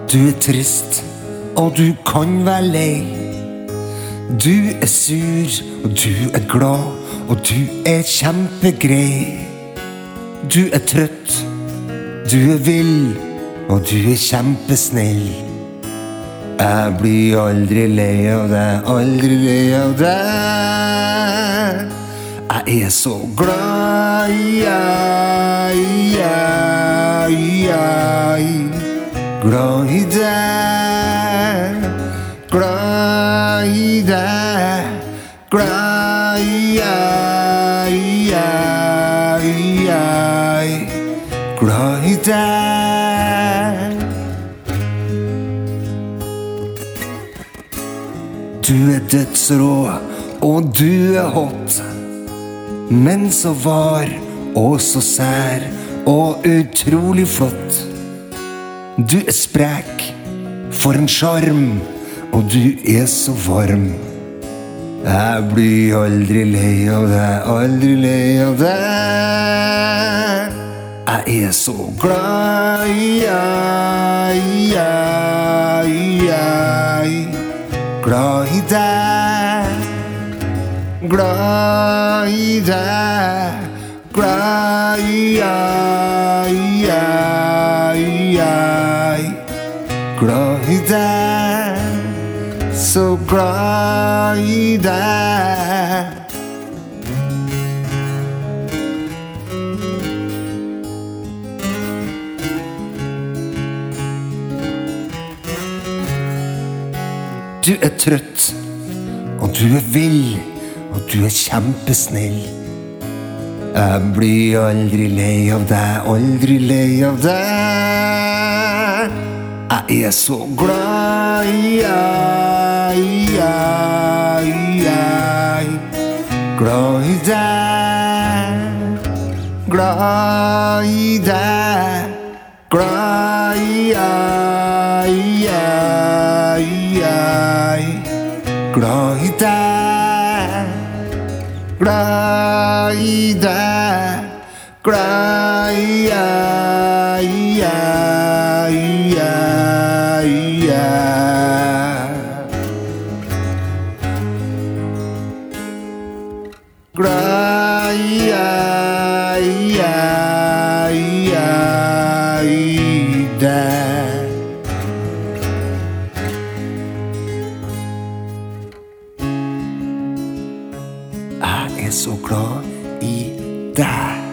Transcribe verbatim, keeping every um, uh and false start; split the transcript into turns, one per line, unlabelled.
Du er trist, og du kan være lei. Du er sur, og du er glad, og du er kjempegrei. Du er trøtt, du er vill, og du er kjempesnill. Jeg blir aldri lei av deg, aldri lei av deg. Jeg er så glad i deg, jeg, jeg. Glad i deg, glad i deg, glad i deg, jeg, jeg. Glad i deg. Du er dødsrå, og du er hot, men så var, og så sær, og utrolig flott. Du er sprek, for en charm, og du er så varm. Jeg blir aldri lei av deg, aldri lei av deg. Jeg er så glad i deg, jeg, jeg. Glad i deg, glad i deg, glad i deg, jeg, jeg. Glad i deg, så glad i deg. Du er trøtt, og du er vill, og du er kjempesnill. Jeg blir aldri lei av deg, aldri lei av deg. Jeg er så glad i deg, jeg, jeg. Glad i deg, glad i deg, glad i deg, jeg, jeg. Glad i deg, glad i deg, glad i deg, jeg, jeg, jeg. Glad i deg, jeg, jeg, deg. Jeg er så glad i deg.